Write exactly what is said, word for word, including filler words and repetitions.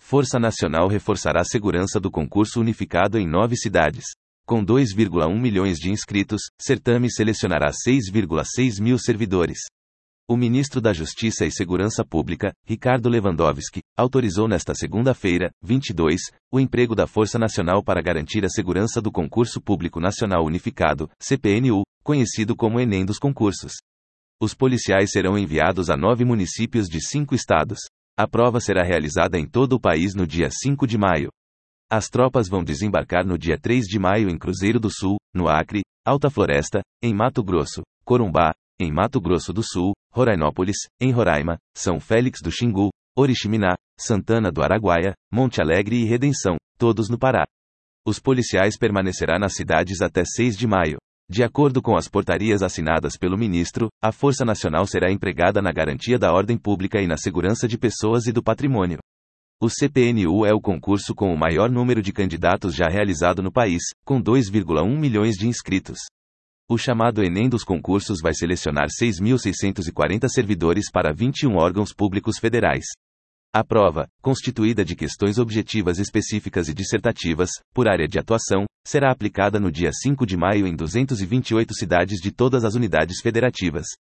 Força Nacional reforçará a segurança do concurso unificado em nove cidades. Com dois vírgula um milhões de inscritos, certame selecionará seis vírgula seis mil servidores. O ministro da Justiça e Segurança Pública, Ricardo Lewandowski, autorizou nesta segunda-feira, vinte e dois, o emprego da Força Nacional para garantir a segurança do Concurso Público Nacional Unificado, C P N U, conhecido como Enem dos concursos. Os policiais serão enviados a nove municípios de cinco estados. A prova será realizada em todo o país no dia cinco de maio. As tropas vão desembarcar no dia três de maio em Cruzeiro do Sul, no Acre, Alta Floresta, em Mato Grosso, Corumbá, em Mato Grosso do Sul, Rorainópolis, em Roraima, São Félix do Xingu, Oriximiná, Santana do Araguaia, Monte Alegre e Redenção, todos no Pará. Os policiais permanecerão nas cidades até seis de maio. De acordo com as portarias assinadas pelo ministro, a Força Nacional será empregada na garantia da ordem pública e na segurança de pessoas e do patrimônio. O C P N U é o concurso com o maior número de candidatos já realizado no país, com dois vírgula um milhões de inscritos. O chamado Enem dos concursos vai selecionar seis mil seiscentos e quarenta servidores para vinte e um órgãos públicos federais. A prova, constituída de questões objetivas específicas e dissertativas, por área de atuação, será aplicada no dia cinco de maio em duzentas e vinte e oito cidades de todas as unidades federativas.